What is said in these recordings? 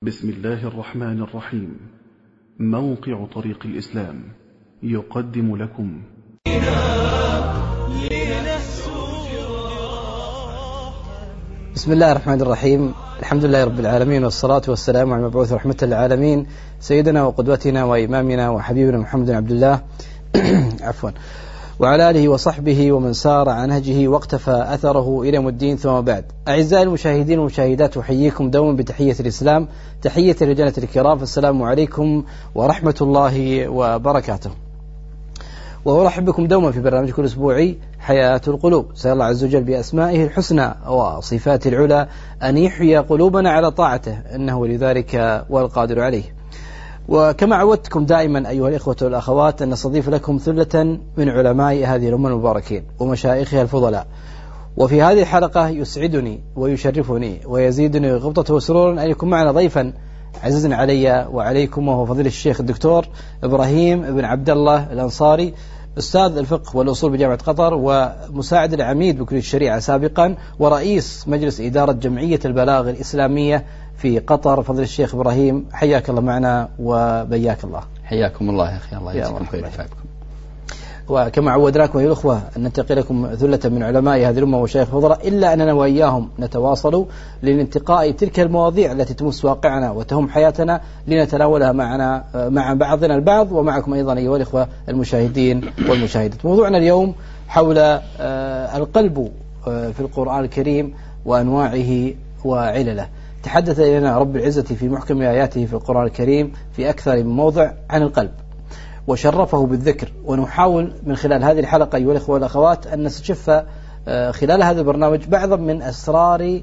بسم الله الرحمن الرحيم. موقع طريق الإسلام يقدم لكم بسم الله الرحمن الرحيم. الحمد لله رب العالمين، والصلاة والسلام على المبعوث رحمة للعالمين سيدنا وقدوتنا وإمامنا وحبيبنا محمد عبد الله عفوا وعلى آله وصحبه ومن سار عن نهجه واقتفى أثره إلى يوم الدين، ثم بعد. أعزائي المشاهدين والمشاهدات، أحييكم دوما بتحية الإسلام، تحية الرجالة الكرام، فالسلام عليكم ورحمة الله وبركاته. وأرحب بكم دوما في برنامجكم الأسبوعي حياة القلوب. سأل الله عز وجل بأسمائه الحسنى وصفاته العلى أن يحيي قلوبنا على طاعته، إنه لذلك والقادر عليه. وكما عودتكم دائما أيها الإخوة والأخوات أن نستضيف لكم ثلة من علماء هذه الأمة المباركين ومشايخها الفضلاء. وفي هذه الحلقة يسعدني ويشرفني ويزيدني غبطة وسرورا أن يكون معنا ضيفا عزيزا علي وعليكم، وهو فضيلة الشيخ الدكتور إبراهيم بن عبد الله الأنصاري، أستاذ الفقه والأصول بجامعة قطر، ومساعد العميد بكلية الشريعة سابقا، ورئيس مجلس إدارة جمعية البلاغ الإسلامية في قطر. فضيلة الشيخ إبراهيم، حياك الله معنا وبياك الله. حياكم الله يا أخي، الله يجزيكم خير وينفعكم. وكما عودناكم أيها الأخوة أن ننتقل لكم ثلة من علماء هذه الأمة وشيخ فضلاء، إلا أننا وإياهم نتواصل لانتقاء تلك المواضيع التي تمس واقعنا وتهم حياتنا لنتناولها مع بعضنا البعض ومعكم أيضا أيها الأخوة المشاهدين والمشاهدات. موضوعنا اليوم حول القلب في القرآن الكريم وأنواعه وعلله. تحدث لنا رب العزة في محكم آياته في القرآن الكريم في أكثر من موضع عن القلب وشرفه بالذكر، ونحاول من خلال هذه الحلقة أيها الأخوة والأخوات أن نستشف خلال هذا البرنامج بعضا من أسرار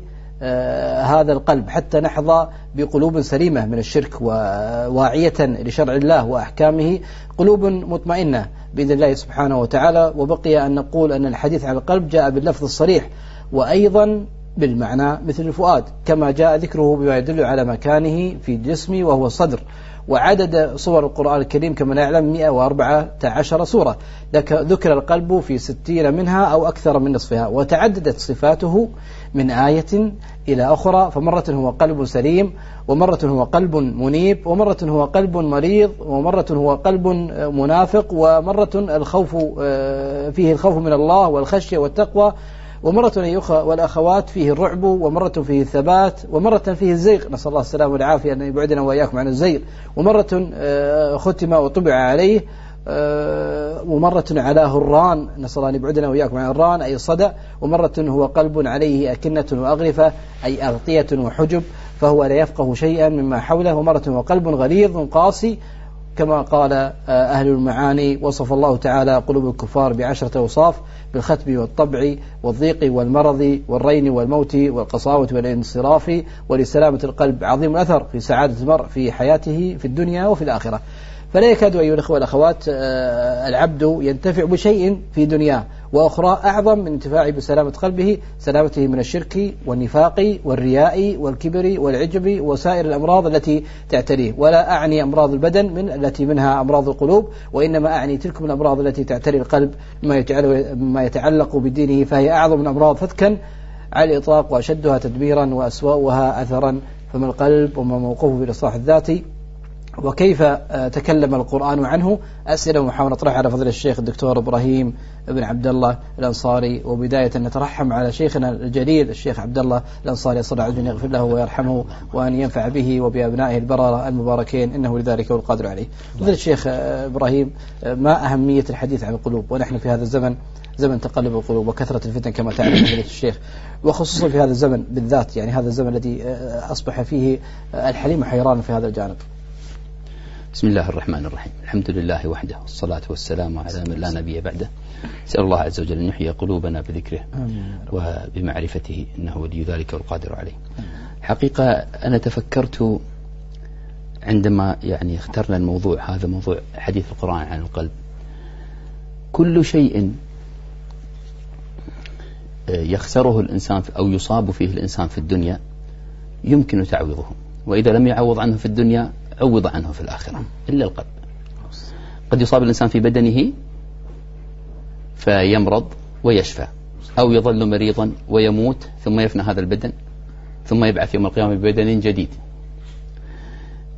هذا القلب حتى نحظى بقلوب سليمة من الشرك وواعية لشرع الله وأحكامه، قلوب مطمئنة بإذن الله سبحانه وتعالى. وبقي أن نقول أن الحديث عن القلب جاء باللفظ الصريح وأيضا بالمعنى مثل الفؤاد، كما جاء ذكره بما يدل على مكانه في الجسم وهو الصدر. وعدد صور القرآن الكريم كما نعلم 114 سورة، ذكر القلب في 60 منها أو أكثر من نصفها، وتعددت صفاته من آية إلى أخرى، فمرة هو قلب سليم، ومرة هو قلب منيب، ومرة هو قلب مريض، ومرة هو قلب منافق، ومرة الخوف فيه الخوف من الله والخشية والتقوى، ومرة والأخوات فيه الرعب، ومرة فيه الثبات، ومرة فيه الزيغ، نسأل الله السلامة والعافية أن يبعدنا وإياكم عن الزيغ، ومرة ختم وطبع عليه، ومرة على هران، نسأل الله أن يبعدنا وإياكم عن الران أي الصدى، ومرة هو قلب عليه أكنة وأغرفة أي أغطية وحجب فهو لا يفقه شيئا مما حوله، ومرة هو قلب غليظ قاسي كما قال أهل المعاني. وصف الله تعالى قلوب الكفار ب10 أوصاف: بالختم والطبع والضيق والمرض والرين والموت والقساوة والانصراف، ولسلامة القلب عظيم الأثر في سعادة المرء في حياته في الدنيا وفي الآخرة. فلا يكاد أيها الأخوة والأخوات العبد ينتفع بشيء في دنياه وأخرى أعظم من انتفاعه بسلامة قلبه، سلامته من الشرك والنفاق والرياء والكبر والعجب وسائر الأمراض التي تعتريه. ولا أعني أمراض البدن من التي منها أمراض القلوب، وإنما أعني تلك من الأمراض التي تعتري القلب مما يتعلق بدينه، فهي أعظم من أمراض فتكا على الإطلاق وأشدها تدبيرا وأسوأها أثرا. فما القلب وما موقفه في الإصلاح الذاتي، وكيف تكلم القرآن عنه؟ أسئلة ونحاول نطرحها على فضيلة الشيخ الدكتور إبراهيم بن عبد الله الأنصاري. وبداية نترحم على شيخنا الجليل الشيخ عبد الله الأنصاري، صلى الله عليه وسلم يغفر له ويرحمه وأن ينفع به وبأبنائه البررة المباركين، إنه لذلك والقادر عليه. فضيلة الشيخ إبراهيم، ما أهمية الحديث عن القلوب ونحن في هذا الزمن، زمن تقلب القلوب وكثرة الفتن كما تعلم فضيلة الشيخ، وخصوصا في هذا الزمن بالذات، يعني هذا الزمن الذي أصبح فيه الحليم حيران في هذا الجانب؟ بسم الله الرحمن الرحيم، الحمد لله وحده، والصلاة والسلام على من لا نبي بعده. أسأل الله عز وجل أن يحيي قلوبنا بذكره وبمعرفته، إنه ولي ذلك والقادر عليه. حقيقة أنا تفكرت عندما اخترنا الموضوع هذا، موضوع حديث القرآن عن القلب. كل شيء يخسره الإنسان أو يصاب فيه الإنسان في الدنيا يمكن تعويضه، وإذا لم يعوض عنه في الدنيا عوض عنه في الآخرة، إلا القلب. قد يصاب الإنسان في بدنه فيمرض ويشفى، أو يظل مريضا ويموت ثم يفنى هذا البدن ثم يبعث يوم القيامة ببدن جديد.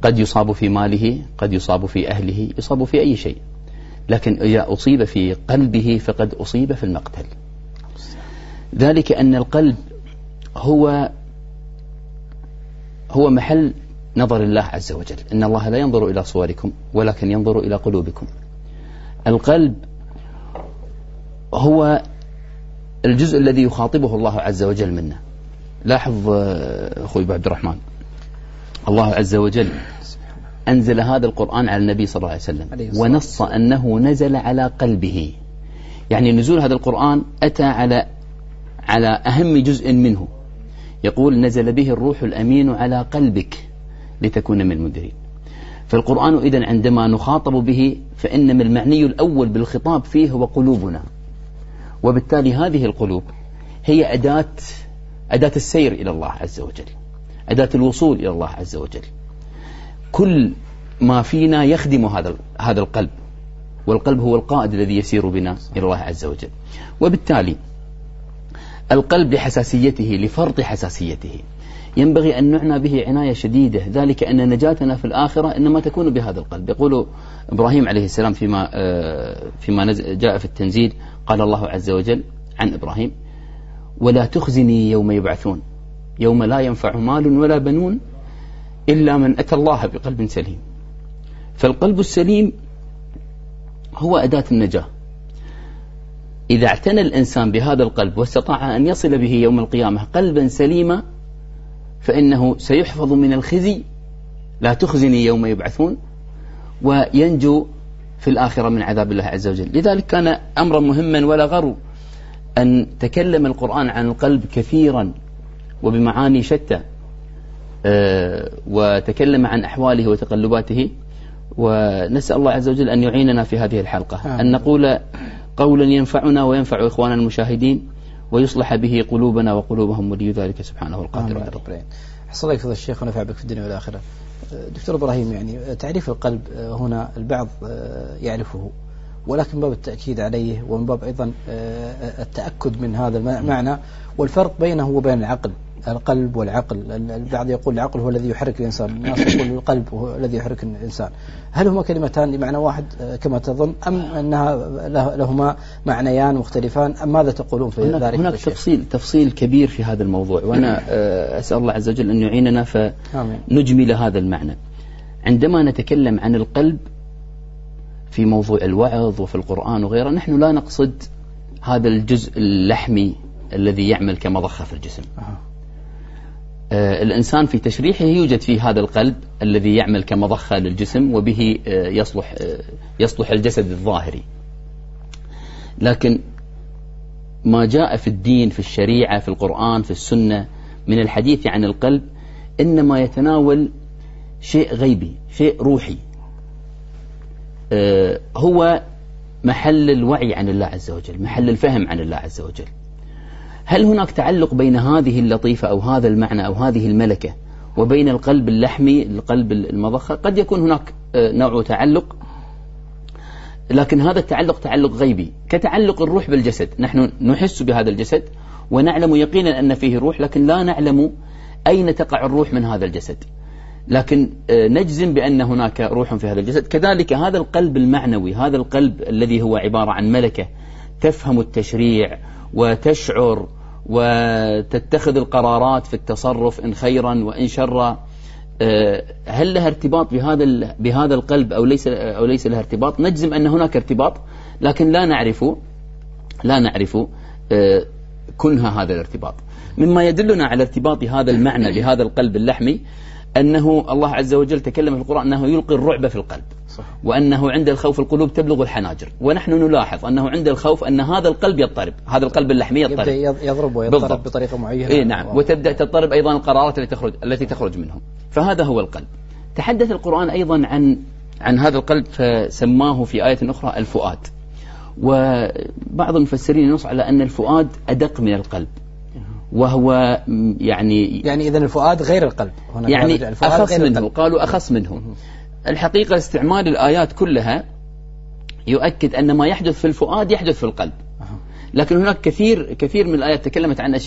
قد يصاب في ماله، قد يصاب في أهله، يصاب في أي شيء، لكن إذا أصيب في قلبه فقد أصيب في المقتل. ذلك أن القلب هو محل نظر الله عز وجل. إن الله لا ينظر إلى صوركم ولكن ينظر إلى قلوبكم. القلب هو الجزء الذي يخاطبه الله عز وجل منا. لاحظ أخوي أبو عبد الرحمن، الله عز وجل أنزل هذا القرآن على النبي صلى الله عليه وسلم ونص أنه نزل على قلبه. يعني نزول هذا القرآن أتى على أهم جزء منه. يقول نزل به الروح الأمين على قلبك لتكون من المنذرين. فالقرآن إذن عندما نخاطب به فإنما المعني الأول بالخطاب فيه هو قلوبنا، وبالتالي هذه القلوب هي أداة السير إلى الله عز وجل، أداة الوصول إلى الله عز وجل. كل ما فينا يخدم هذا القلب، والقلب هو القائد الذي يسير بنا إلى الله عز وجل. وبالتالي القلب لحساسيته، لفرط حساسيته، ينبغي أن نعنى به عناية شديدة. ذلك أن نجاتنا في الآخرة إنما تكون بهذا القلب. يقول إبراهيم عليه السلام فيما جاء في التنزيل، قال الله عز وجل عن إبراهيم: ولا تخزني يوم يبعثون يوم لا ينفع مال ولا بنون إلا من أتى الله بقلب سليم. فالقلب السليم هو أداة النجاة. إذا اعتنى الإنسان بهذا القلب واستطاع أن يصل به يوم القيامة قلبا سليما فإنه سيحفظ من الخزي، لا تخزني يوم يبعثون، وينجو في الآخرة من عذاب الله عز وجل. لذلك كان أمرا مهما ولا غرو أن تكلم القرآن عن القلب كثيرا وبمعاني شتى، وتكلم عن أحواله وتقلباته. ونسأل الله عز وجل أن يعيننا في هذه الحلقة أن نقول قولا ينفعنا وينفع إخواننا المشاهدين، ويصلح به قلوبنا وقلوبهم، ولي ذلك سبحانه القادر عليه. حصل لك فضل الشيخ ونفع بك في الدنيا والآخرة. دكتور إبراهيم، يعني تعريف القلب هنا البعض يعرفه، ولكن باب التأكيد عليه ومن باب أيضا التأكد من هذا المعنى والفرق بينه وبين العقل. القلب والعقل، البعض يقول العقل هو الذي يحرك الإنسان، الناس يقول القلب هو الذي يحرك الإنسان. هل هما كلمتان لمعنى واحد كما تظن، أم أنها لهما معنيان مختلفان، أم ماذا تقولون في ذلك؟ هناك تفصيل كبير في هذا الموضوع، وأنا أسأل الله عز وجل أن يعيننا فنجمل هذا المعنى. عندما نتكلم عن القلب في موضوع الوعظ وفي القرآن وغيره، نحن لا نقصد هذا الجزء اللحمي الذي يعمل كمضخة في الجسم. الإنسان في تشريحه يوجد فيه هذا القلب الذي يعمل كمضخة للجسم، وبه يصلح الجسد الظاهري. لكن ما جاء في الدين، في الشريعة، في القرآن، في السنة من الحديث عن القلب إنما يتناول شيء غيبي، شيء روحي، هو محل الوعي عن الله عز وجل، محل الفهم عن الله عز وجل. هل هناك تعلق بين هذه اللطيفة أو هذا المعنى أو هذه الملكة وبين القلب اللحمي، القلب المضخة؟ قد يكون هناك نوع تعلق، لكن هذا التعلق تعلق غيبي، كتعلق الروح بالجسد. نحن نحس بهذا الجسد ونعلم يقينا أن فيه روح، لكن لا نعلم أين تقع الروح من هذا الجسد، لكن نجزم بأن هناك روح في هذا الجسد. كذلك هذا القلب المعنوي، هذا القلب الذي هو عبارة عن ملكة تفهم التشريع وتشعر وتتخذ القرارات في التصرف إن خيرا وإن شرا، هل لها ارتباط بهذا القلب أو ليس لها ارتباط؟ نجزم أن هناك ارتباط، لكن لا نعرف كنها هذا الارتباط. مما يدلنا على ارتباط هذا المعنى بهذا القلب اللحمي أنه الله عز وجل تكلم في القرآن أنه يلقي الرعب في القلب، وأنه عند الخوف القلوب تبلغ الحناجر. ونحن نلاحظ أنه عند الخوف أن هذا القلب يضطرب، هذا القلب اللحمي يضطرب، يضرب ويضطرب بطريقة معينة. إيه نعم، وتبدأ تضطرب أيضا القرارات التي تخرج منه. فهذا هو القلب. تحدث القرآن أيضا عن هذا القلب فسماه في آية أخرى الفؤاد، وبعض المفسرين ينص على أن الفؤاد أدق من القلب، وهو يعني إذن الفؤاد غير القلب، يعني أخص منه، قالوا أخص منه. الحقيقة استعمال الآيات كلها يؤكد أن ما يحدث في الفؤاد يحدث في القلب، لكن هناك كثير من الآيات تكلمت عن أشياء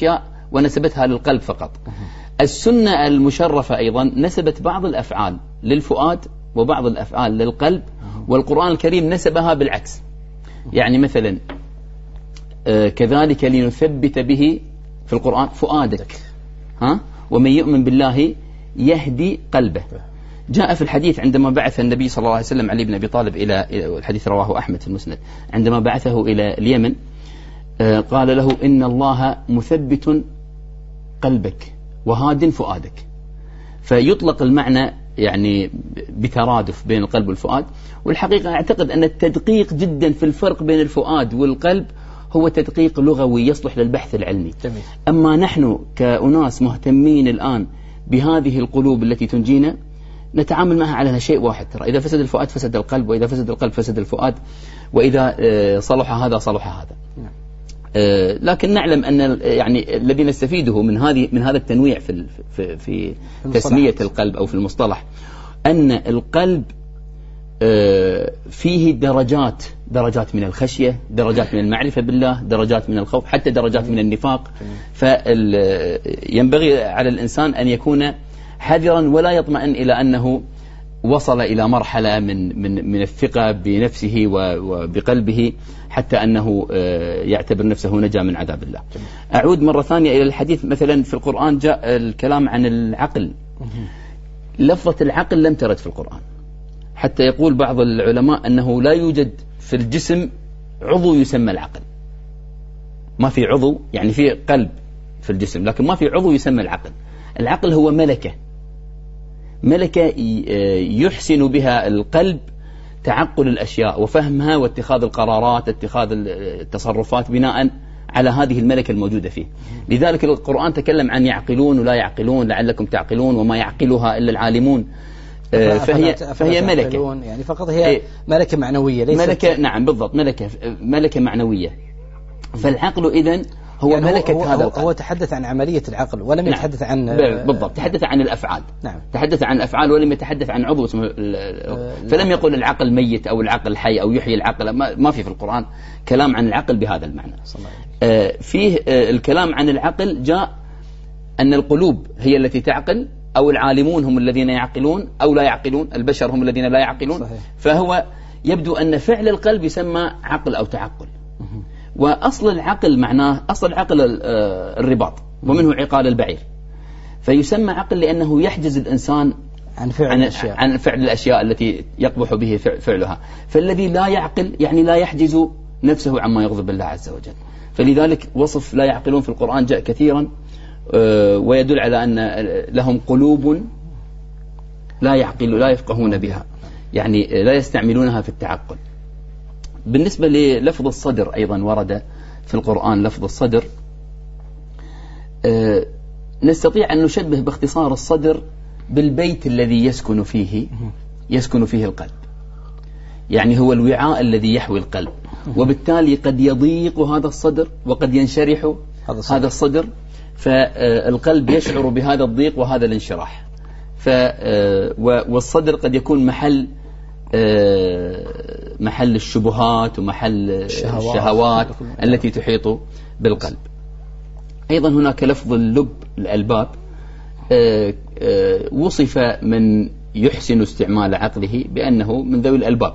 ونسبتها للقلب فقط. السنة المشرفة أيضا نسبت بعض الأفعال للفؤاد وبعض الأفعال للقلب، والقرآن الكريم نسبها بالعكس. يعني مثلا كذلك لنثبت به في القرآن فؤادك، ومن يؤمن بالله يهدي قلبه. جاء في الحديث عندما بعث النبي صلى الله عليه وسلم علي بن أبي طالب إلى الحديث رواه أحمد في المسند، عندما بعثه إلى اليمن قال له إن الله مثبت قلبك وهاد فؤادك. فيطلق المعنى يعني بترادف بين القلب والفؤاد. والحقيقة أعتقد أن التدقيق جدا في الفرق بين الفؤاد والقلب هو تدقيق لغوي يصلح للبحث العلمي. أما نحن كأناس مهتمين الآن بهذه القلوب التي تنجينا نتعامل معها على شيء واحد، ترى إذا فسد الفؤاد فسد القلب، وإذا فسد القلب فسد الفؤاد، وإذا صلح هذا صلح هذا. لكن نعلم أن يعني الذي نستفيده من هذا التنويع في تسمية القلب أو في المصطلح أن القلب فيه درجات من الخشية، درجات من المعرفة بالله، درجات من الخوف، حتى درجات من النفاق. فينبغي على الإنسان أن يكون حذرا ولا يطمئن إلى أنه وصل إلى مرحلة من الثقة بنفسه وبقلبه حتى أنه يعتبر نفسه نجا من عذاب الله. أعود مرة ثانية إلى الحديث. مثلا في القرآن جاء الكلام عن العقل. لفظة العقل لم ترد في القرآن، حتى يقول بعض العلماء أنه لا يوجد في الجسم عضو يسمى العقل. ما في عضو، يعني في قلب في الجسم لكن ما في عضو يسمى العقل. العقل هو ملكة يحسن بها القلب تعقل الأشياء وفهمها واتخاذ القرارات، اتخاذ التصرفات بناء على هذه الملكة الموجودة فيه. لذلك القرآن تكلم عن يعقلون ولا يعقلون لعلكم تعقلون وما يعقلها إلا العالمون. فهي ملكة، يعني فقط هي ملكة معنوية، ليست ملكة. نعم بالضبط، ملكة معنوية. فالعقل إذن هو يعني ملكة هذا القلب. هو تحدث عن عملية العقل ولم يتحدث عن بالضبط، تحدث عن الأفعال. نعم. تحدث عن الأفعال ولم يتحدث عن عضو اسمه فلم يقل العقل ميت أو العقل حي أو يحيي العقل. ما في القرآن كلام عن العقل بهذا المعنى. فيه الكلام عن العقل جاء أن القلوب هي التي تعقل، أو العالمون هم الذين يعقلون أو لا يعقلون، البشر هم الذين لا يعقلون. صحيح. فهو يبدو أن فعل القلب يسمى عقل أو تعقل. وأصل العقل معناه، أصل العقل الرباط ومنه عقال البعير. فيسمى عقل لأنه يحجز الإنسان عن فعل الأشياء التي يقبح به فعلها. فالذي لا يعقل يعني لا يحجز نفسه عما يغضب الله عز وجل. فلذلك وصف لا يعقلون في القرآن جاء كثيرا، ويدل على أن لهم قلوب لا يفقهون بها، يعني لا يستعملونها في التعقل. بالنسبة للفظ الصدر أيضا ورد في القرآن لفظ الصدر. نستطيع أن نشبه باختصار الصدر بالبيت الذي يسكن فيه القلب، يعني هو الوعاء الذي يحوي القلب. وبالتالي قد يضيق هذا الصدر وقد ينشرح هذا الصدر، فالقلب يشعر بهذا الضيق وهذا الانشراح. والصدر قد يكون محل الشبهات ومحل الشهوات التي تحيط بالقلب. أيضا هناك لفظ اللب، الألباب. وصف من يحسن استعمال عقله بأنه من ذوي الألباب،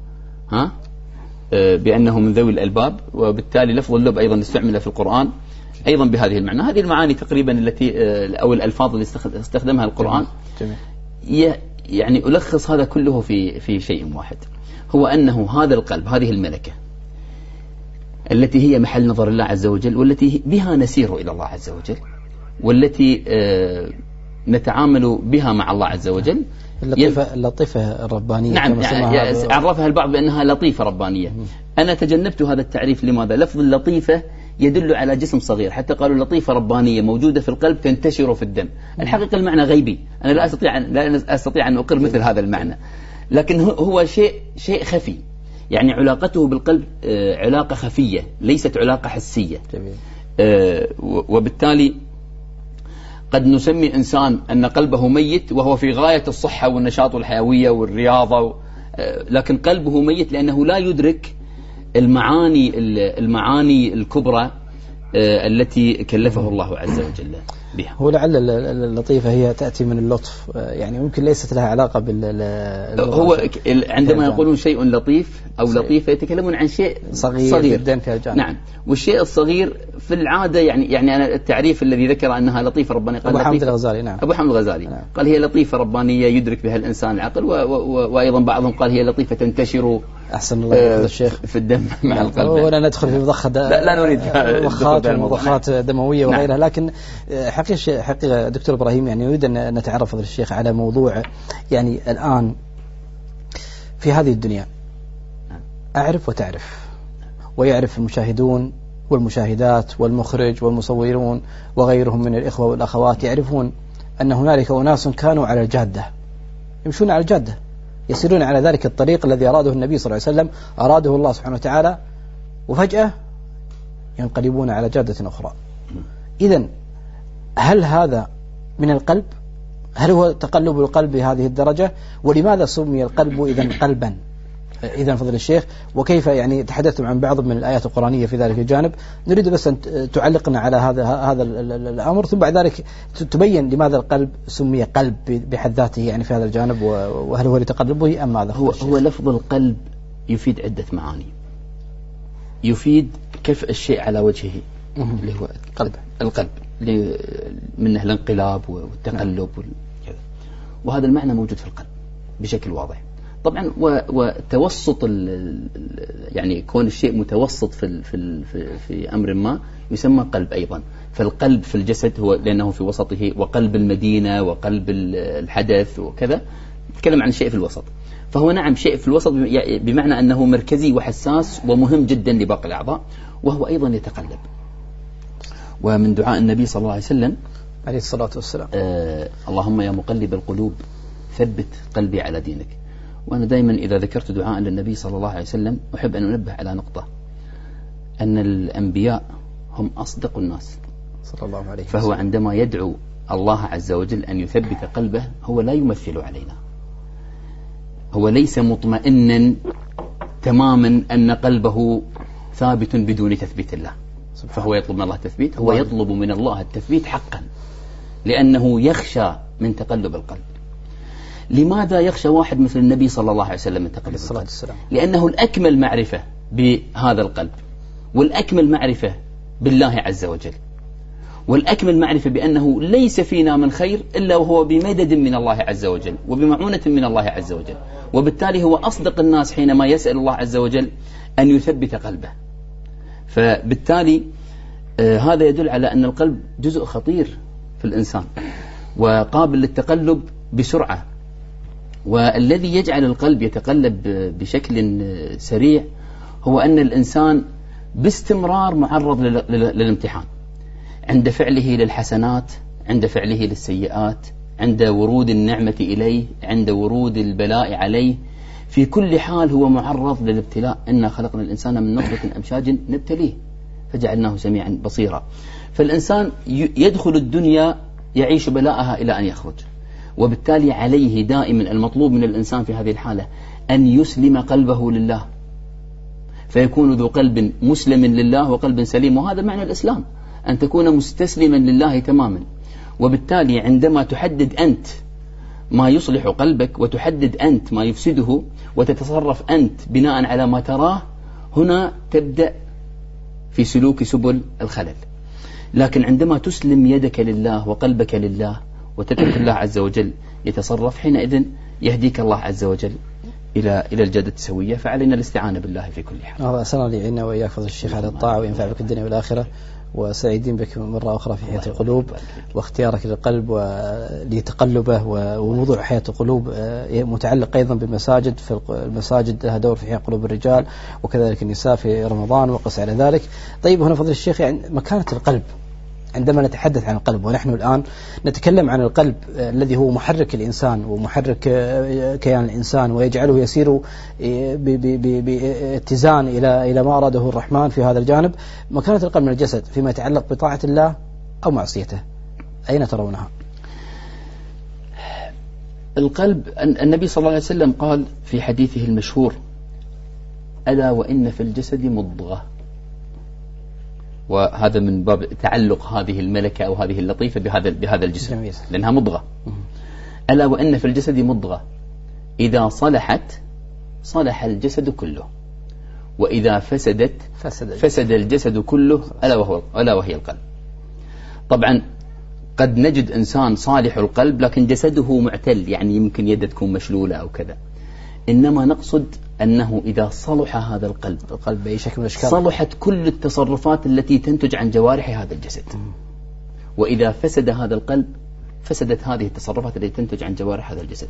بأنه من ذوي الألباب. وبالتالي لفظ اللب أيضا استعمل في القرآن أيضا بهذه المعنى. هذه المعاني تقريبا التي أو الألفاظ اللي استخدمها القرآن. يعني ألخص هذا كله في شيء واحد، هو أنه هذا القلب، هذه الملكة التي هي محل نظر الله عز وجل، والتي بها نسير إلى الله عز وجل، والتي نتعامل بها مع الله عز وجل. اللطيفة الربانية. نعم، عرفها البعض بأنها لطيفة ربانية. أنا تجنبت هذا التعريف. لماذا؟ لفظ اللطيفة يدل على جسم صغير، حتى قالوا لطيفة ربانية موجودة في القلب تنتشر في الدم. الحقيقة المعنى غيبي، أنا لا أستطيع أن أقر مثل هذا المعنى، لكن هو شيء خفي، يعني علاقته بالقلب علاقة خفية ليست علاقة حسية. وبالتالي قد نسمي إنسان أن قلبه ميت وهو في غاية الصحة والنشاط والحيوية والرياضة، لكن قلبه ميت لأنه لا يدرك المعاني الكبرى التي كلفه الله عز وجل بها. هو لعل اللطيفة هي تأتي من اللطف، يعني ممكن ليست لها علاقة هو عندما يقولون شيء لطيف أو لطيفة يتكلمون عن شيء صغير جدا في الجانب. نعم، والشيء الصغير في العادة يعني أنا التعريف الذي ذكر أنها لطيفة ربانية قال أبو حامد الغزالي. نعم، أبو حامد الغزالي نعم. قال هي لطيفة ربانية يدرك بها الإنسان العقل، وأيضا بعضهم قال هي لطيفة تنتشر أحسن الله يحفظ الشيخ في الدم مع القلب. ولا ندخل في مضخة لا نريد مضخات دموية وغيرها. لكن حقيقة دكتور إبراهيم يعني نريد أن نتعرف فضل الشيخ على موضوع يعني الآن في هذه الدنيا أعرف وتعرف، ويعرف المشاهدون والمشاهدات والمخرج والمصورون وغيرهم من الإخوة والأخوات يعرفون أن هنالك أناس كانوا على الجادة، يمشون على الجادة، يسيرون على ذلك الطريق الذي أراده النبي صلى الله عليه وسلم، أراده الله سبحانه وتعالى، وفجأة ينقلبون على جادة أخرى. إذن هل هذا من القلب؟ هل هو تقلب القلب بهذه الدرجة؟ ولماذا سمي القلب إذن قلبا؟ إذن فضل الشيخ، وكيف يعني تحدثتم عن بعض من الآيات القرآنية في ذلك الجانب، نريد بس أن تعلقنا على هذا الأمر، ثم بعد ذلك تبين لماذا القلب سمي قلب بحد ذاته يعني في هذا الجانب، وهل هو لتقلبه أم ماذا؟ هو لفظ القلب يفيد عدة معاني. يفيد كف الشيء على وجهه اللي هو القلب منه الانقلاب والتقلب وهذا المعنى موجود في القلب بشكل واضح طبعا. وتوسط يعني كون الشيء متوسط في أمر ما يسمى قلب أيضا. فالقلب في الجسد هو لأنه في وسطه، وقلب المدينة وقلب الحدث وكذا، نتكلم عن شيء في الوسط. فهو نعم شيء في الوسط بمعنى أنه مركزي وحساس ومهم جدا لباقي الأعضاء، وهو أيضا يتقلب. ومن دعاء النبي صلى الله عليه وسلم عليه الصلاة والسلام اللهم يا مقلب القلوب ثبت قلبي على دينك. وأنا دائما إذا ذكرت دعاء للنبي صلى الله عليه وسلم أحب أن أنبه على نقطة، أن الأنبياء هم أصدق الناس صلى الله عليه وسلم. فهو عندما يدعو الله عز وجل أن يثبت قلبه هو لا يمثل علينا، هو ليس مطمئنا تماما أن قلبه ثابت بدون تثبيت الله، فهو يطلب من الله التثبيت، هو يطلب من الله التثبيت حقا، لأنه يخشى من تقلب القلب. لماذا يخشى واحد مثل النبي صلى الله عليه وسلم من تقلب القلب؟ لأنه الأكمل معرفة بهذا القلب، والأكمل معرفة بالله عز وجل، والأكمل معرفة بأنه ليس فينا من خير إلا وهو بمدد من الله عز وجل وبمعونة من الله عز وجل. وبالتالي هو أصدق الناس حينما يسأل الله عز وجل أن يثبت قلبه. فبالتالي هذا يدل على أن القلب جزء خطير في الإنسان وقابل للتقلب بسرعة. والذي يجعل القلب يتقلب بشكل سريع هو أن الإنسان باستمرار معرض للامتحان، عند فعله للحسنات، عند فعله للسيئات، عند ورود النعمة إليه، عند ورود البلاء عليه، في كل حال هو معرض للابتلاء. إنا خلقنا الإنسان من نطفة أمشاج نبتليه فجعلناه سميعا بصيرا. فالإنسان يدخل الدنيا يعيش بلاءها إلى أن يخرج، وبالتالي عليه دائما المطلوب من الإنسان في هذه الحالة أن يسلم قلبه لله، فيكون ذو قلب مسلم لله وقلب سليم. وهذا معنى الإسلام، أن تكون مستسلما لله تماما. وبالتالي عندما تحدد أنت ما يصلح قلبك وتحدد أنت ما يفسده وتتصرف أنت بناء على ما تراه، هنا تبدأ في سلوك سبل الخلل. لكن عندما تسلم يدك لله وقلبك لله وتترك الله عز وجل يتصرف، حينئذ يهديك الله عز وجل إلى الجادة السوية. فعلينا الاستعانة بالله في كل حال. الله أسأل الله يعيننا وإياك فضل الشيخ على الطاعة وينفع بك الدنيا والآخرة، وسعيدين بك مرة أخرى في حياة القلوب واختيارك للقلب ولتقلبه. وموضوع حياة القلوب متعلق أيضا بالمساجد، في المساجد لها دور في حياة قلوب الرجال وكذلك النساء في رمضان وقس على ذلك. طيب هنا فضل الشيخ يعني مكانة القلب عندما نتحدث عن القلب، ونحن الآن نتكلم عن القلب الذي هو محرك الإنسان ومحرك كيان الإنسان ويجعله يسير باتزان إلى ما أراده الرحمن في هذا الجانب. مكانة القلب من الجسد فيما يتعلق بطاعة الله أو معصيته، أين ترونها؟ القلب، النبي صلى الله عليه وسلم قال في حديثه المشهور: ألا وإن في الجسد مضغة وهذا من باب تعلق هذه الملكة أو هذه اللطيفة بهذا الجسم، لأنها مضغة. ألا وأن في الجسد مضغة إذا صلحت صلح الجسد كله، وإذا فسدت فسد الجسد كله، ألا وهي القلب. طبعا قد نجد إنسان صالح القلب لكن جسده معتل، يعني يمكن يده تكون مشلولة أو كذا، إنما نقصد أنه إذا صلح هذا القلب بأي شكل من الأشكال صلحت كل التصرفات التي تنتج عن جوارح هذا الجسد. وإذا فسد هذا القلب فسدت هذه التصرفات التي تنتج عن جوارح هذا الجسد.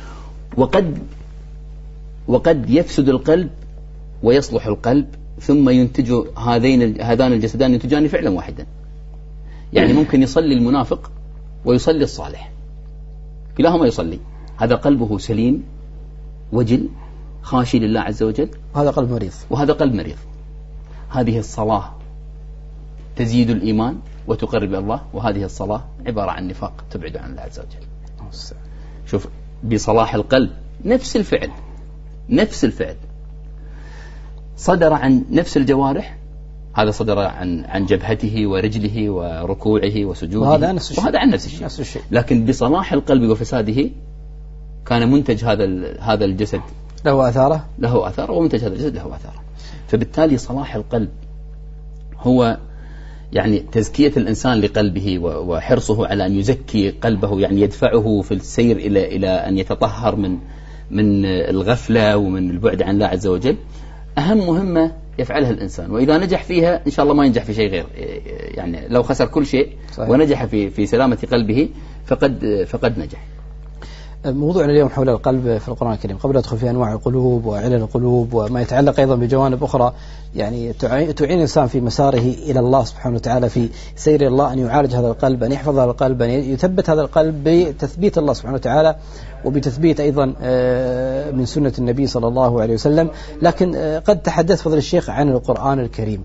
وقد يفسد القلب ويصلح القلب، ثم ينتج هذان الجسدان ينتجان فعلا واحدا. يعني ممكن يصلي المنافق ويصلي الصالح، كلاهما يصلي، هذا قلبه سليم وجل خاشي لله عز وجل، هذا قلب مريض وهذا قلب مريض. هذه الصلاة تزيد الإيمان وتقرب الله، وهذه الصلاة عبارة عن نفاق تبعد عن الله عز وجل. شوف، بصلاح القلب نفس الفعل صدر عن نفس الجوارح، هذا صدر عن جبهته ورجله وركوعه وسجوده، وهذا عن نفس الشيء. لكن بصلاح القلب وفساده كان منتج هذا الجسد له أثاره، ومنتج هذا الجسد له أثاره. فبالتالي صلاح القلب هو يعني تزكية الإنسان لقلبه وحرصه على أن يزكي قلبه، يعني يدفعه في السير إلى أن يتطهر من الغفلة ومن البعد عن الله عز وجل. أهم مهمة يفعلها الإنسان، وإذا نجح فيها إن شاء الله ما ينجح في شيء غير، يعني لو خسر كل شيء صحيح. ونجح في سلامة قلبه فقد نجح. موضوعنا اليوم حول القلب في القرآن الكريم. قبل أدخل في أنواع القلوب وعلل القلوب وما يتعلق أيضا بجوانب أخرى يعني تعين الإنسان في مساره إلى الله سبحانه وتعالى، في سير الله، أن يعالج هذا القلب، أن يحفظ هذا القلب، أن يثبت هذا القلب بتثبيت الله سبحانه وتعالى، وبتثبيت أيضا من سنة النبي صلى الله عليه وسلم. لكن قد تحدث فضل الشيخ عن القرآن الكريم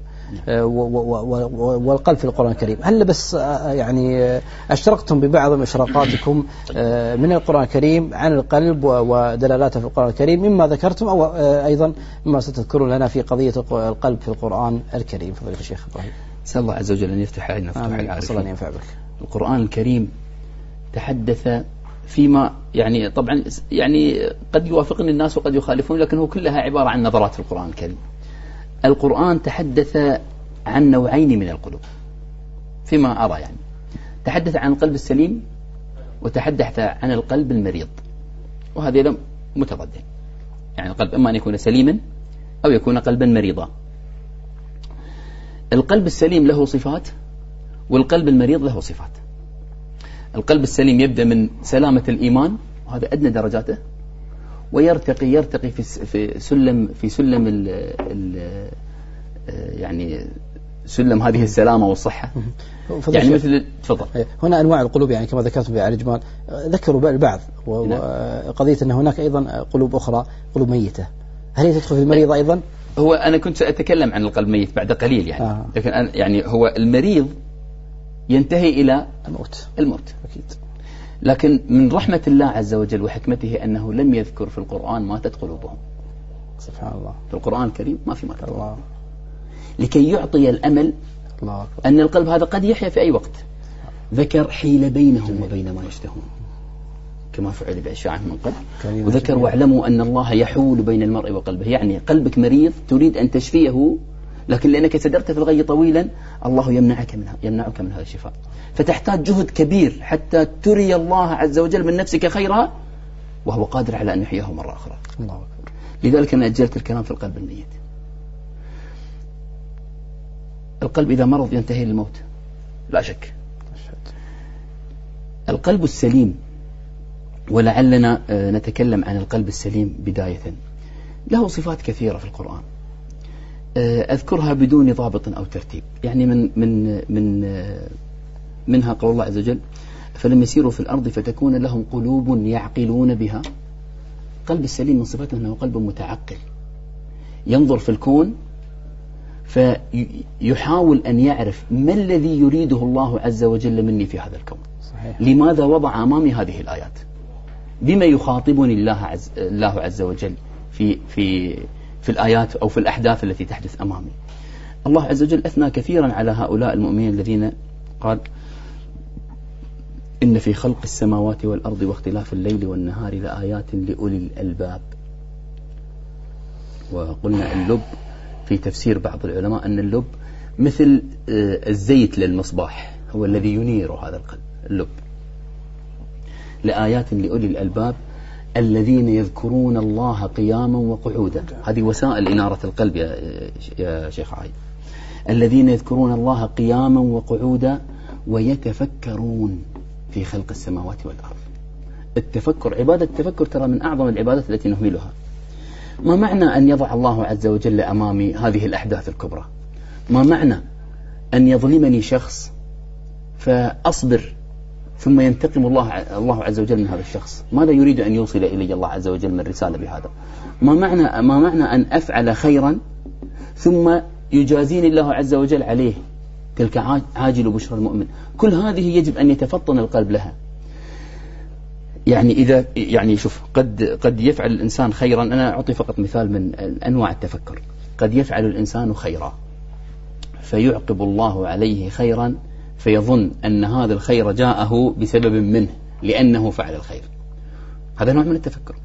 والقلب في القرآن الكريم. هل بس يعني أشرقتم ببعض من إشراقاتكم من القرآن الكريم عن القلب ودلالاته في القرآن الكريم مما ذكرتم، أو أيضا مما ستذكرون لنا في قضية القلب في القرآن الكريم؟ فضيلة الشيخ إبراهيم. نسأل الله عز وجل أن يفتح علينا فتوح العارفين. أن ينفع بك. القرآن الكريم تحدث فيما يعني طبعا يعني قد يوافقني الناس وقد يخالفون، لكن هو كلها عبارة عن نظرات في القرآن الكريم. القرآن تحدث عن نوعين من القلوب فيما أرى، يعني تحدث عن القلب السليم وتحدث عن القلب المريض، وهذا لم متضادين، يعني القلب إما أن يكون سليما أو يكون قلبا مريضا. القلب السليم له صفات والقلب المريض له صفات. القلب السليم يبدأ من سلامة الإيمان، وهذا أدنى درجاته، ويرتقي في سلم يعني سلم هذه السلامة والصحة. يعني مثل تفضل. هنا أنواع القلوب يعني كما ذكرت على الإجمال، ذكروا البعض، وقضية أن هناك أيضا قلوب أخرى قلوب ميتة، هل هي تدخل في المريض أيضا؟ هو أنا كنت سأتكلم عن القلب الميت بعد قليل يعني لكن يعني هو المريض ينتهي إلى الموت أكيد. لكن من رحمة الله عز وجل وحكمته أنه لم يذكر في القرآن ماتت قلوبهم. سبحان الله. في القرآن الكريم ما في ماتت قلوبهم، لكي يعطي الأمل أن القلب هذا قد يحيا في أي وقت. ذكر حيل بينهم وبين ما يشتهون كما فعل بأشياعهم من قبل، وذكر واعلموا أن الله يحول بين المرء وقلبه. يعني قلبك مريض تريد أن تشفيه، لكن لأنك سدرت في الغي طويلا الله يمنعك من هذا الشفاء، فتحتاج جهد كبير حتى تري الله عز وجل من نفسك خيرها، وهو قادر على أن يحييه مرة أخرى. الله أكبر. لذلك أنا أجلت الكلام في القلب الميت. القلب إذا مرض ينتهي للموت لا شك. القلب السليم، ولعلنا نتكلم عن القلب السليم بداية، له صفات كثيرة في القرآن أذكرها بدون ضابط أو ترتيب. يعني منها قول الله عز وجل فلم يسيروا في الأرض فتكون لهم قلوب يعقلون بها. قلب السليم من صفاته أنه قلب متعقل، ينظر في الكون فيحاول أن يعرف ما الذي يريده الله عز وجل مني في هذا الكون. صحيح. لماذا وضع أمامي هذه الآيات؟ بما يخاطبني الله عز وجل في الآيات أو في الأحداث التي تحدث أمامي. الله عز وجل أثنى كثيرا على هؤلاء المؤمنين الذين قال إن في خلق السماوات والأرض واختلاف الليل والنهار لآيات لأولي الألباب. وقلنا اللب في تفسير بعض العلماء أن اللب مثل الزيت للمصباح، هو الذي ينير هذا القلب. اللب لآيات لأولي الألباب الذين يذكرون الله قياما وقعودا. هذه وسائل إنارة القلب يا شيخ عايد. الذين يذكرون الله قياما وقعودا ويتفكرون في خلق السماوات والأرض. التفكر، عبادة التفكر ترى من أعظم العبادات التي نهملها. ما معنى أن يضع الله عز وجل أمامي هذه الأحداث الكبرى؟ ما معنى أن يظلمني شخص فأصبر ثم ينتقم الله عز وجل من هذا الشخص؟ ماذا يريد أن يوصل إلي الله عز وجل من رسالة بهذا؟ ما معنى أن أفعل خيرا ثم يجازيني الله عز وجل عليه؟ تلك عاجل بشرى المؤمن. كل هذه يجب أن يتفطن القلب لها. يعني شوف، قد يفعل الإنسان خيرا. أنا أعطي فقط مثال من أنواع التفكر. قد يفعل الإنسان خيرا فيعقب الله عليه خيرا فيظن أن هذا الخير جاءه بسبب منه لأنه فعل الخير. هذا نوع من التفكر،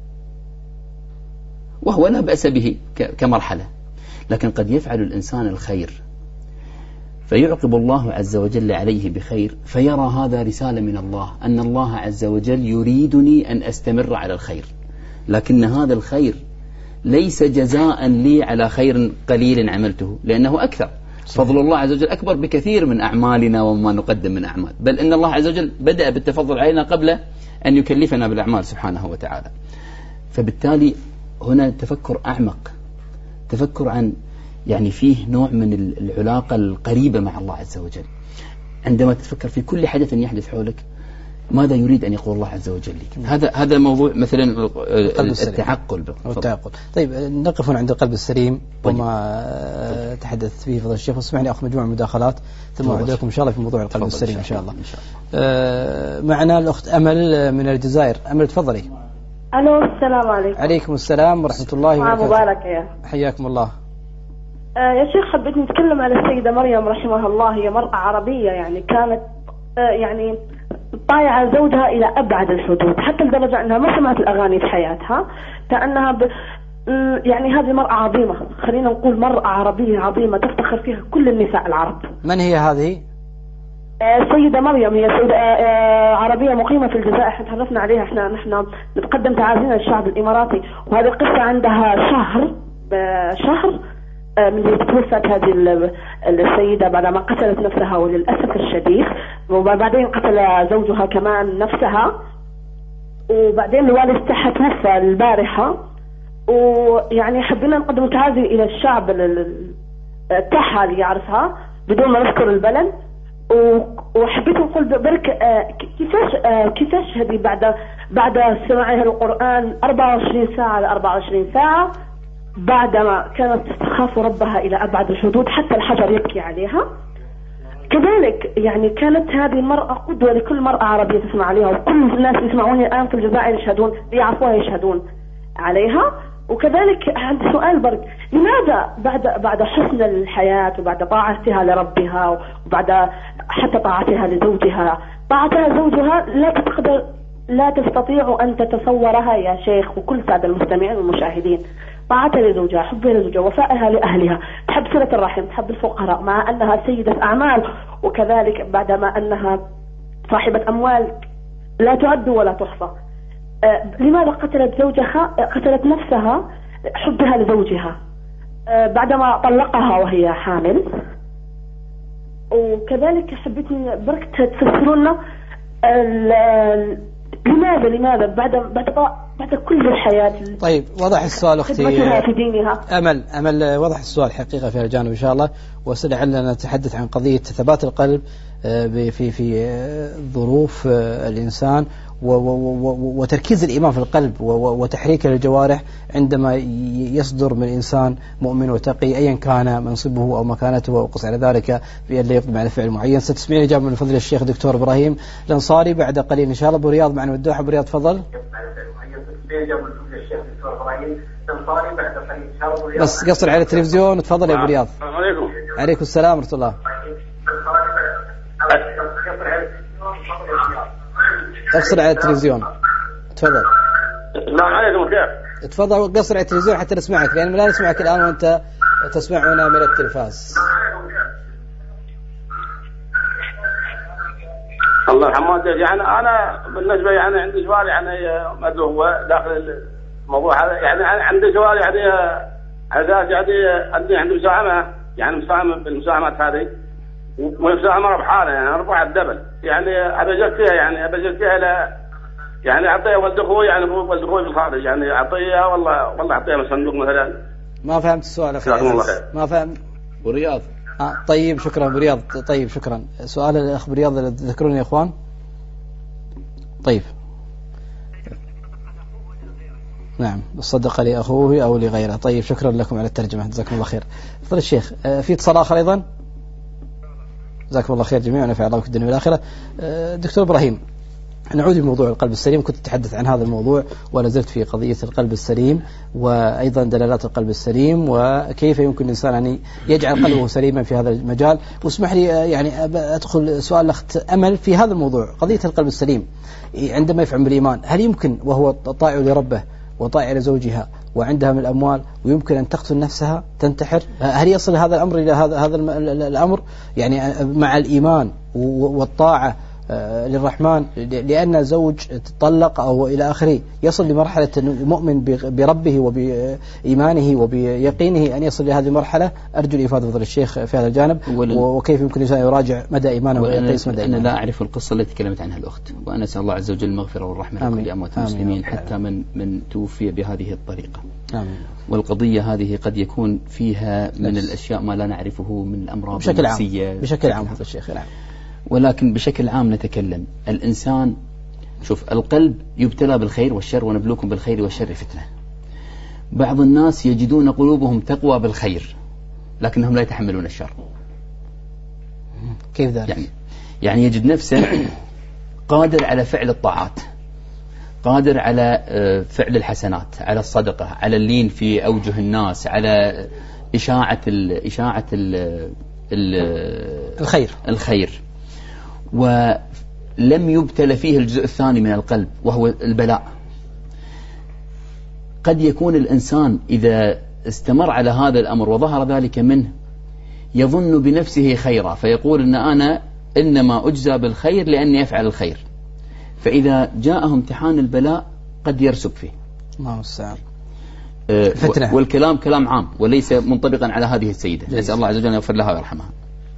وهو لا بأس به كمرحلة. لكن قد يفعل الإنسان الخير فيعقب الله عز وجل عليه بخير فيرى هذا رسالة من الله، أن الله عز وجل يريدني أن أستمر على الخير، لكن هذا الخير ليس جزاء لي على خير قليل عملته، لأنه أكثر. فضل الله عز وجل أكبر بكثير من أعمالنا وما نقدم من أعمال، بل إن الله عز وجل بدأ بالتفضل علينا قبل أن يكلفنا بالأعمال سبحانه وتعالى. فبالتالي هنا التفكر أعمق، تفكر عن فيه نوع من العلاقة القريبة مع الله عز وجل. عندما تتفكر في كل حدث يحدث حولك ماذا يريد أن يقول الله عز وجل لك. هذا موضوع مثلا التعقل. طيب نقف عند القلب السليم وما تحدث فيه فضل الشيخ، واسمعني أخذ مجموعة مداخلات ثم أعود لكم إن شاء الله في موضوع القلب السليم إن شاء الله. معنا الأخت أمل من الجزائر. أمل تفضلي. ألو، السلام عليكم. عليكم السلام ورحمة الله وبركاته. مبارك يا حياكم الله. يا شيخ، حبيت نتكلم على السيدة مريم رحمها الله. هي مرأة عربية كانت طايعة زوجها إلى أبعد الحدود، حتى لدرجة أنها ما سمعت الأغاني في حياتها، كأنها هذه مرأة عظيمة. خلينا نقول مرأة عربية عظيمة تفتخر فيها كل النساء العرب. من هي هذه؟ السيدة مريم. هي سيدة عربية مقيمة في الجزائر. احنا تعرفنا عليها. نحن نتقدم تعازينا للشعب الإماراتي، وهذه القصة عندها شهر من توفت هذه السيدة بعدما قتلت نفسها، وللأسف الشديد. وبعدين قتل زوجها كمان نفسها، وبعدين الوالد تاعها توفى البارحة. حبينا نقدم تعازي إلى الشعب تاعها اللي يعرفها بدون ما نذكر البلد. وحبيت نقول برك كيفاش هذه بعد سماعها القرآن 24 ساعة ل 24 ساعة، بعدما كانت تخاف ربها إلى أبعد الحدود حتى الحجر يبكي عليها. كذلك كانت هذه المرأة قدوة لكل مرأة عربية تسمع عليها، وكل الناس يسمعوني الآن في الجزائر يشهدون، يعرفوها يشهدون عليها. وكذلك عندي سؤال برك، لماذا بعد حسن الحياة وبعد طاعتها لربها وبعد حتى طاعتها لزوجها، طاعتها زوجها لا تستطيع أن تتصورها يا شيخ وكل سادة المستمعين والمشاهدين، طاعتها لزوجها، حبها لزوجها، وفائها لأهلها، تحب صلة الرحم، تحب الفقراء، مع أنها سيدة أعمال، وكذلك بعدما أنها صاحبة أموال لا تعد ولا تحصى. لماذا قتلت نفسها حبها لزوجها بعدما طلقها وهي حامل؟ وكذلك حبيتني برك تفسروا لنا لماذا بعد كل الحياة. طيب وضح السؤال أختي في دينها. أمل وضح السؤال حقيقة في الجانب إن شاء الله، وسلعلنا نتحدث عن قضية ثبات القلب في ظروف الإنسان وتركيز الإيمان في القلب وتحريك الجوارح عندما يصدر من إنسان مؤمن وتقي أيا كان منصبه أو مكانته، وقص على ذلك بأن لا يقدم على فعل معين. ستسمعين إجابة من فضل الشيخ دكتور إبراهيم الأنصاري بعد قليل إن شاء الله. برياض معنا مدوحة. برياض تفضل. بس قصر على التلفزيون وتفضل يا برياض. السلام عليكم. عليكم السلام ورحمة الله. اقصر على التلفزيون. تفضل. السلام عليكم كيف؟ تفضل قصر على التلفزيون حتى نسمعك، لأن لا نسمعك الآن وأنت تسمعنا من التلفاز. الله يرحمه. يعني أنا بالنسبة يعني عندي سؤال يعني ما أدري هو داخل الموضوع هذا. يعني عندي سؤال يعني أساس يعني عندي مساهمة، يعني مساهمة بالمساهمات هذه ومساهمة ربحانة، يعني أربعة الدبل، يعني أبجل فيها، يعني أبجل فيها يعني أعطيها ولد أخوي، يعني ولد أخوي في الخارج، يعني أعطيها والله أعطيها من صندوق مثلا. ما فهمت السؤال أخي. ما فهم. برياض. طيب شكرا برياض. طيب شكرا. سؤال الأخ برياض ذكروني يا إخوان. طيب. نعم، الصدقة لأخوه أو لغيره. طيب شكرا لكم على الترجمة، جزاكم الله خير. تفضل الشيخ. في اتصال آخر أيضا. جزاكم الله خير جميعا ونفع الله في الدنيا والآخرة. دكتور إبراهيم، نعود لموضوع القلب السليم. كنت أتحدث عن هذا الموضوع ولا زلت في قضية القلب السليم وأيضا دلالات القلب السليم وكيف يمكن الإنسان أن يجعل قلبه سليما في هذا المجال. واسمح لي يعني أدخل سؤال الأخت أمل في هذا الموضوع، قضية القلب السليم عندما يفهم بالإيمان، هل يمكن وهو طائع لربه وطائع لزوجها وعندها من الأموال ويمكن أن تقتل نفسها تنتحر؟ هل يصل هذا الأمر إلى هذا الأمر يعني مع الإيمان والطاعة للرحمن، لأن زوج تطلق أو إلى آخره، يصل لمرحلة المؤمن بربه وبإيمانه وبيقينه أن يصل لهذه المرحلة؟ أرجو الإفادة فضل الشيخ في هذا الجانب، وكيف يمكن الإنسان يراجع مدى إيمانه ويقيس مدى إيمانه. أنا لا أعرف القصة التي تكلمت عنها الأخت، وأنا أسأل الله عز وجل المغفرة والرحمة لكل أموات المسلمين حتى من توفي بهذه الطريقة. آمين. والقضية هذه قد يكون فيها من الأشياء ما لا نعرفه من الأمراض النفسية بشكل عام فضل الشيخ. نعم. ولكن بشكل عام نتكلم الإنسان، شوف، القلب يبتلى بالخير والشر، ونبلوكم بالخير والشر فتنة. بعض الناس يجدون قلوبهم تقوى بالخير لكنهم لا يتحملون الشر. كيف ذلك؟ يعني يجد نفسه قادر على فعل الطاعات، قادر على فعل الحسنات، على الصدقة، على اللين في أوجه الناس، على إشاعة الخير، ولم يبتل فيه الجزء الثاني من القلب وهو البلاء. قد يكون الإنسان إذا استمر على هذا الأمر وظهر ذلك منه يظن بنفسه خيرا، فيقول إن أنا إنما أجزى بالخير لأني أفعل الخير، فإذا جاءه امتحان البلاء قد يرسب فيه. الله المستعان. والكلام كلام عام وليس منطبقا على هذه السيدة، نسأل الله عز وجل يغفر لها ويرحمها.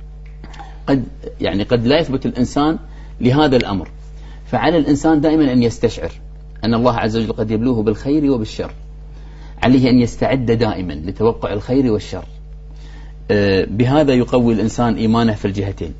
قد لا يثبت الإنسان لهذا الأمر، فعلى الإنسان دائما أن يستشعر أن الله عز وجل قد يبلوه بالخير وبالشر، عليه أن يستعد دائما لتوقع الخير والشر. بهذا يقوي الإنسان إيمانه في الجهتين.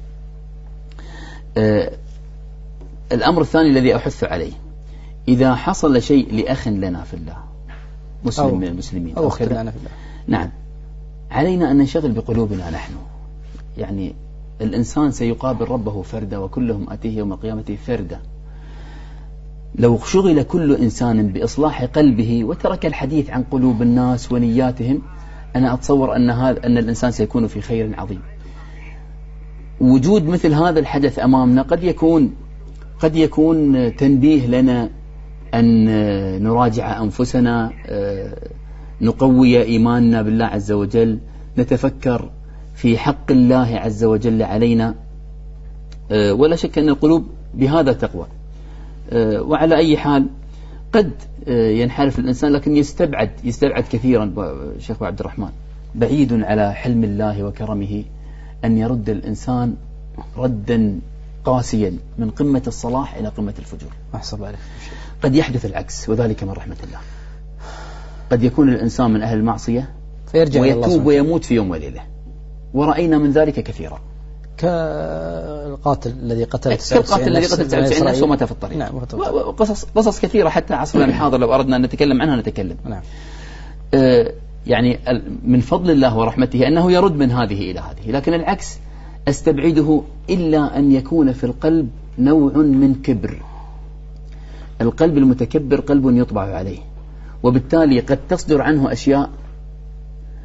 الأمر الثاني الذي أحث عليه، إذا حصل شيء لأخ لنا في الله، مسلم من المسلمين أو أخت لنا في الله، نعم، علينا أن ننشغل بقلوبنا نحن. يعني الإنسان سيقابل ربه فردا وكلهم أتيه يوم القيامة فردا. لو شغل كل إنسان بإصلاح قلبه وترك الحديث عن قلوب الناس ونياتهم، أنا أتصور أن الإنسان سيكون في خير عظيم. وجود مثل هذا الحدث أمامنا قد يكون تنبيه لنا أن نراجع أنفسنا، نقوي إيماننا بالله عز وجل، نتفكر في حق الله عز وجل علينا. ولا شك أن القلوب بهذا تقوى. وعلى أي حال قد ينحرف الإنسان، لكن يستبعد كثيرا. شيخ عبد الرحمن، بعيد على حلم الله وكرمه أن يرد الإنسان ردا قاسيا من قمة الصلاح إلى قمة الفجور. قد يحدث العكس، وذلك من رحمة الله. قد يكون الإنسان من أهل المعصية ويتوب ويموت في يوم وليلة، ورأينا من ذلك كثيرا، كالقاتل الذي قتل 99 نفس ومات في الطريق. نعم. قصص كثيرة حتى عصرنا الحاضر لو أردنا أن نتكلم عنها نتكلم. نعم. يعني من فضل الله ورحمته أنه يرد من هذه إلى هذه، لكن العكس أستبعده إلا أن يكون في القلب نوع من كبر. القلب المتكبر قلب يطبع عليه، وبالتالي قد تصدر عنه أشياء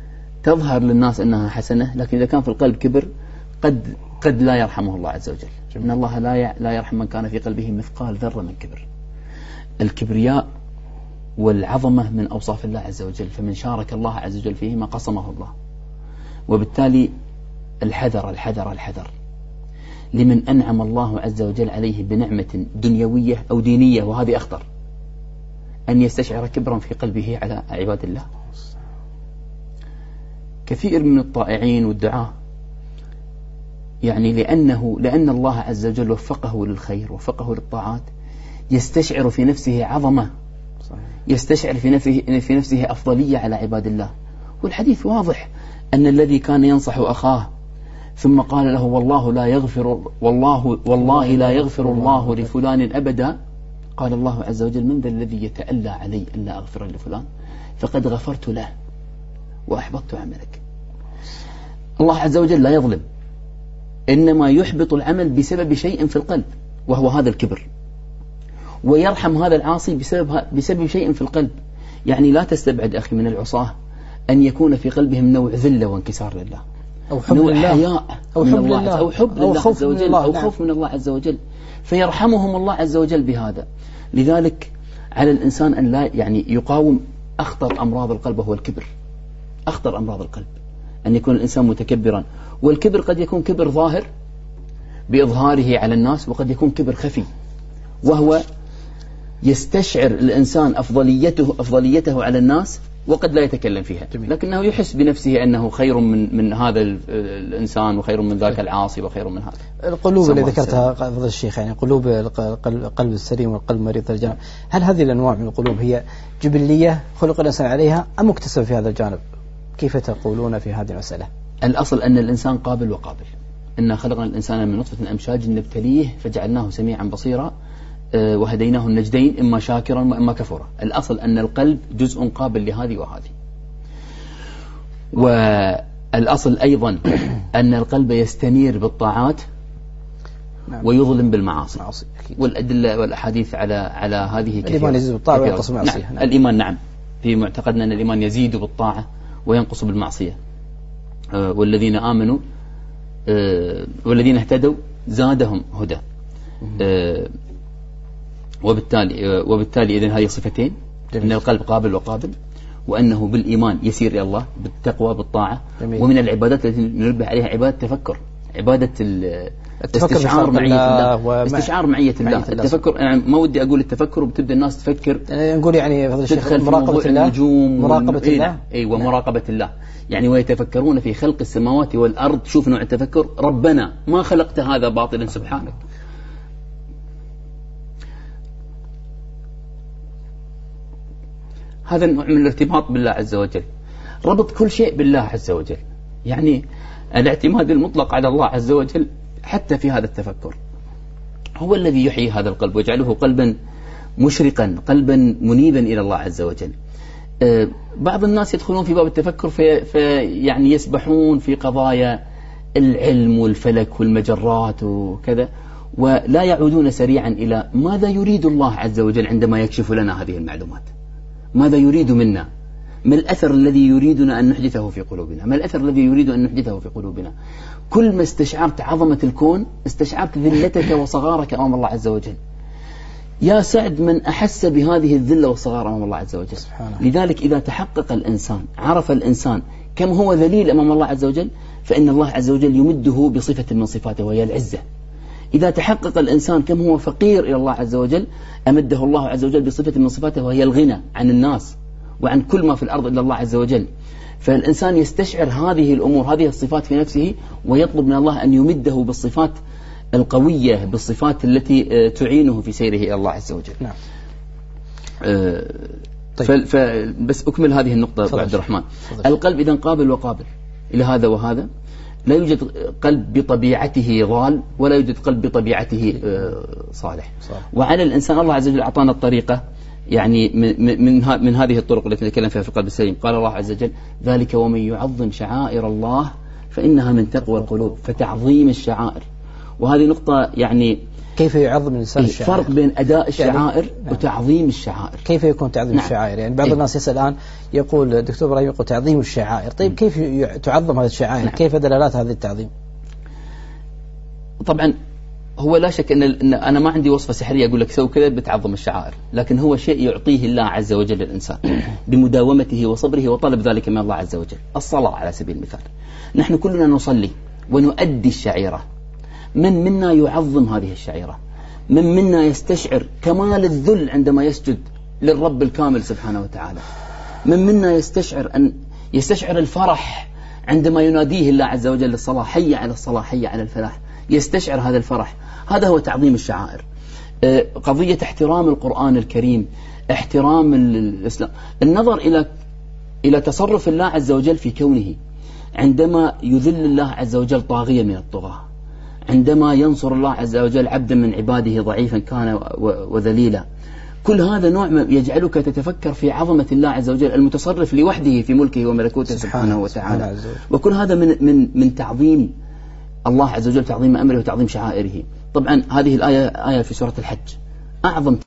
تظهر للناس أنها حسنة، لكن إذا كان في القلب كبر قد لا يرحمه الله عز وجل. إن الله لا يرحم من كان في قلبه مثقال ذرة من كبر. الكبرياء والعظمة من أوصاف الله عز وجل، فمن شارك الله عز وجل فيهما قصمه الله. وبالتالي الحذر الحذر الحذر لمن أنعم الله عز وجل عليه بنعمة دنيوية أو دينية، وهذه أخطر، أن يستشعر كبرا في قلبه على عباد الله. كثير من الطائعين والدعاة يعني لأن الله عز وجل وفقه للخير وفقه للطاعات يستشعر في نفسه عظمة، يستشعر في نفسه أفضلية على عباد الله. والحديث واضح أن الذي كان ينصح أخاه ثم قال له والله لا يغفر الله لفلان أبدا، قال الله عز وجل من ذا الذي يتألى علي أن لا أغفر لفلان فقد غفرت له وأحبطت عملك. الله عز وجل لا يظلم، إنما يحبط العمل بسبب شيء في القلب وهو هذا الكبر، ويرحم هذا العاصي بسبب شيء في القلب. يعني لا تستبعد أخي من العصاة أن يكون في قلبهم نوع ذلة وانكسار لله، أو حب نوع لله، حياء أو من حب الله، لله، أو حب أو لله خوف عز وجل، من الله، أو خوف من الله عز وجل، فيرحمهم الله عز وجل بهذا. لذلك على الإنسان أن لا يعني يقاوم أخطر أمراض القلب وهو الكبر. أخطر أمراض القلب أن يكون الإنسان متكبرا، والكبر قد يكون كبر ظاهر بإظهاره على الناس، وقد يكون كبر خفي وهو يستشعر الإنسان أفضليته على الناس وقد لا يتكلم فيها، لكنه يحس بنفسه أنه خير من هذا الإنسان وخير من ذاك العاصي وخير من هذا. القلوب اللي ذكرتها فضل الشيخ، يعني قلوب القلب السليم والقلب مريض الجانب، هل هذه الأنواع من القلوب هي جبلية خلق الإنسان عليها أم مكتسب في هذا الجانب؟ كيف تقولون في هذه المسألة؟ الأصل أن الإنسان قابل وقابل. إنا خلقنا الإنسان من نطفة أمشاج نبتليه فجعلناه سميعا بصيرا وهديناه النجدين إما شاكرا وإما كفورا. الأصل أن القلب جزء قابل لهذه وهذه. والأصل أيضا أن القلب يستنير بالطاعات ويظلم بالمعاصي. والأدلة والأحاديث على هذه كثيرة. الإيمان يزيد بالطاعة وينقص بالمعصية. نعم. الإيمان نعم، في معتقدنا أن الإيمان يزيد بالطاعة وينقص بالمعصية. والذين آمنوا والذين اهتدوا زادهم هدى. وبالتالي إذن هذه صفتين، أن القلب قابل وقابل، وأنه بالإيمان يسير إلى الله بالتقوى بالطاعة. ومن العبادات التي ننبه عليها عبادة التفكر، عبادة استشعار معية الله، استشعار معية الله. التفكر أنا ما ودي أقول التفكر وبتبدأ الناس تفكر، نقول يعني تدخل في مراقبة النجوم، مراقبة الله. أيوة مراقبة الله، يعني ويتفكرون في خلق السماوات والأرض. شوف نوع التفكر، ربنا ما خلقت هذا باطلا سبحانك. هذا النوع من الارتباط بالله عز وجل، ربط كل شيء بالله عز وجل، يعني الاعتماد المطلق على الله عز وجل حتى في هذا التفكر هو الذي يحيي هذا القلب ويجعله قلبا مشرقا، قلبا منيبا إلى الله عز وجل. بعض الناس يدخلون في باب التفكر يعني يسبحون في قضايا العلم والفلك والمجرات وكذا، ولا يعودون سريعا إلى ماذا يريد الله عز وجل عندما يكشف لنا هذه المعلومات. ماذا يريد منا؟ ما الأثر الذي يريدنا أن نحدثه في قلوبنا؟ ما الأثر الذي يريد أن نحدثه في قلوبنا؟ كل ما استشعرت عظمة الكون استشعرت ذلتك وصغارك أمام الله عز وجل. يا سعد من أحس بهذه الذلة والصغار أمام الله عز وجل. لذلك إذا تحقق الإنسان، عرف الإنسان كم هو ذليل أمام الله عز وجل، فإن الله عز وجل يمده بصفة من صفاته وهي العزة. إذا تحقق الإنسان كم هو فقير إلى الله عز وجل، أمده الله عز وجل بصفة من صفاته وهي الغنى عن الناس وعن كل ما في الأرض إلا الله عز وجل. فالإنسان يستشعر هذه الأمور، هذه الصفات في نفسه، ويطلب من الله أن يمده بالصفات القوية، بالصفات التي تعينه في سيره إلى الله عز وجل. نعم. طيب. بس أكمل هذه النقطة عبد الرحمن. القلب إذا قابل وقابل إلى هذا وهذا، لا يوجد قلب بطبيعته ضال ولا يوجد قلب بطبيعته صالح. وعلى الإنسان الله عز وجل أعطانا الطريقة، يعني من هذه الطرق التي نتكلم فيها في القلب السليم. قال الله عز وجل: ذلك ومن يعظم شعائر الله فإنها من تقوى القلوب. فتعظيم الشعائر وهذه نقطة يعني كيف يعظم الإنسان الشعائر؟ فرق بين أداء الشعائر وتعظيم الشعائر. كيف يكون تعظيم الشعائر؟ يعني بعض الناس يسأل الآن يقول دكتور إبراهيم يقول تعظيم الشعائر، طيب كيف تعظم هذه الشعائر؟ كيف دلالات هذه التعظيم؟ طبعا هو لا شك أن أنا ما عندي وصفة سحرية أقول لك سوي كذا بتعظم الشعائر، لكن هو شيء يعطيه الله عز وجل للإنسان بمداومته وصبره وطلب ذلك من الله عز وجل. الصلاة على سبيل المثال، نحن كلنا نصلي ونؤدي الشعيرة، من منا يعظم هذه الشعيرة؟ من منا يستشعر كمال الذل عندما يسجد للرب الكامل سبحانه وتعالى؟ من منا يستشعر الفرح عندما يناديه الله عز وجل للصلاة، حي على الصلاة حي على الفلاح، يستشعر هذا الفرح. هذا هو تعظيم الشعائر. قضية احترام القرآن الكريم، احترام الإسلام، النظر إلى تصرف الله عز وجل في كونه، عندما يذل الله عز وجل طاغية من الطغاة، عندما ينصر الله عز وجل عبدا من عباده ضعيفا كان وذليلا. كل هذا نوع يجعلك تتفكر في عظمة الله عز وجل المتصرف لوحده في ملكه وملكوته سبحانه وتعالى. وكل هذا من تعظيم الله عز وجل، تعظيم أمره وتعظيم شعائره. طبعا هذه الآية في سورة الحج أعظم